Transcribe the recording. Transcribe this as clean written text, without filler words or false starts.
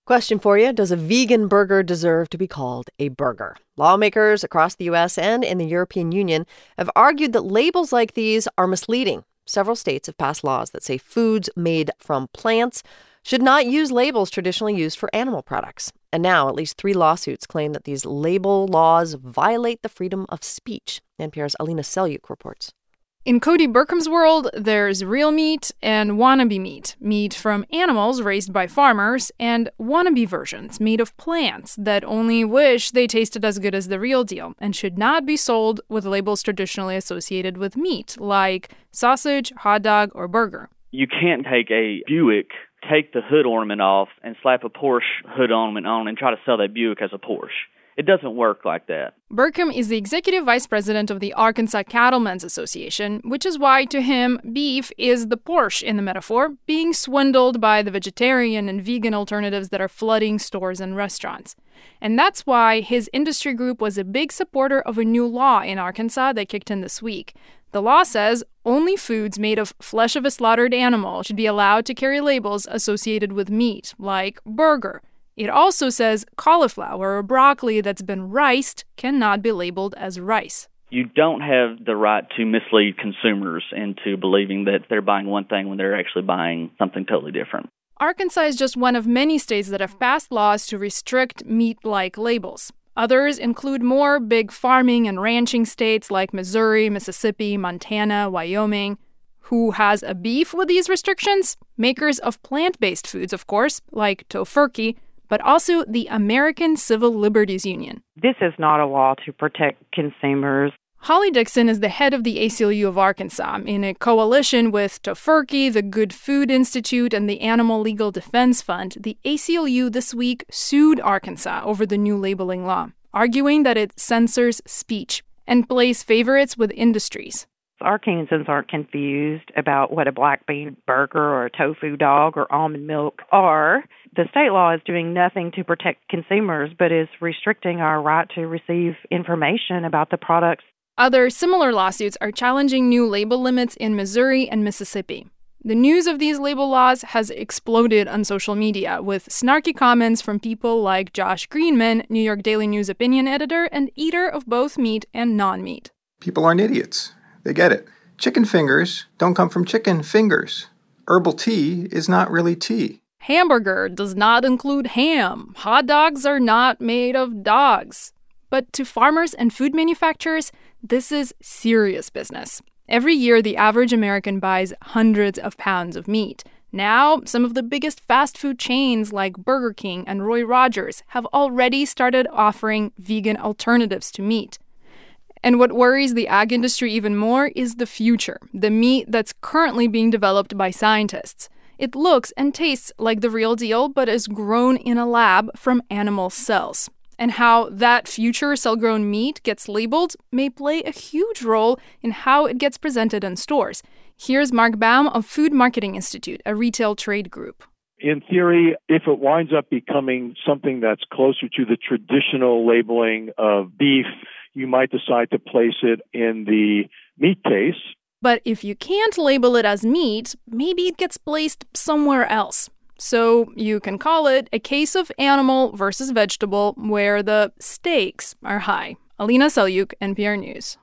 Question for you. Does a vegan burger deserve to be called a burger? Lawmakers across the U.S. and in the European Union have argued that labels like these are misleading. Several states have passed laws that say foods made from plants should not use labels traditionally used for animal products. And now at least 3 lawsuits claim that these label laws violate the freedom of speech. NPR's Alina Selyuk reports. In Cody Burkham's world, there's real meat and wannabe meat, meat from animals raised by farmers, and wannabe versions made of plants that only wish they tasted as good as the real deal and should not be sold with labels traditionally associated with meat, like sausage, hot dog, or burger. You can't take a Buick, take the hood ornament off, and slap a Porsche hood ornament on and try to sell that Buick as a Porsche. It doesn't work like that. Burkham is the executive vice president of the Arkansas Cattlemen's Association, which is why, to him, beef is the Porsche in the metaphor, being swindled by the vegetarian and vegan alternatives that are flooding stores and restaurants. And that's why his industry group was a big supporter of a new law in Arkansas that kicked in this week. The law says only foods made of flesh of a slaughtered animal should be allowed to carry labels associated with meat, like burger. It also says cauliflower or broccoli that's been riced cannot be labeled as rice. You don't have the right to mislead consumers into believing that they're buying one thing when they're actually buying something totally different. Arkansas is just one of many states that have passed laws to restrict meat-like labels. Others include more big farming and ranching states like Missouri, Mississippi, Montana, Wyoming. Who has a beef with these restrictions? Makers of plant-based foods, of course, like Tofurky, but also the American Civil Liberties Union. This is not a law to protect consumers. Holly Dixon is the head of the ACLU of Arkansas. In a coalition with Tofurky, the Good Food Institute, and the Animal Legal Defense Fund, the ACLU this week sued Arkansas over the new labeling law, arguing that it censors speech and plays favorites with industries. Arkansans aren't confused about what a black bean burger or a tofu dog or almond milk are. The state law is doing nothing to protect consumers, but is restricting our right to receive information about the products. Other similar lawsuits are challenging new label limits in Missouri and Mississippi. The news of these label laws has exploded on social media, with snarky comments from people like Josh Greenman, New York Daily News opinion editor and eater of both meat and non-meat. People aren't idiots. They get it. Chicken fingers don't come from chicken fingers. Herbal tea is not really tea. Hamburger does not include ham. Hot dogs are not made of dogs. But to farmers and food manufacturers, this is serious business. Every year, the average American buys hundreds of pounds of meat. Now, some of the biggest fast food chains like Burger King and Roy Rogers have already started offering vegan alternatives to meat. And what worries the ag industry even more is the future, the meat that's currently being developed by scientists. It looks and tastes like the real deal, but is grown in a lab from animal cells. And how that future cell-grown meat gets labeled may play a huge role in how it gets presented in stores. Here's Mark Baum of Food Marketing Institute, a retail trade group. In theory, if it winds up becoming something that's closer to the traditional labeling of beef, you might decide to place it in the meat case. But if you can't label it as meat, maybe it gets placed somewhere else. So you can call it a case of animal versus vegetable where the stakes are high. Alina Selyuk, NPR News.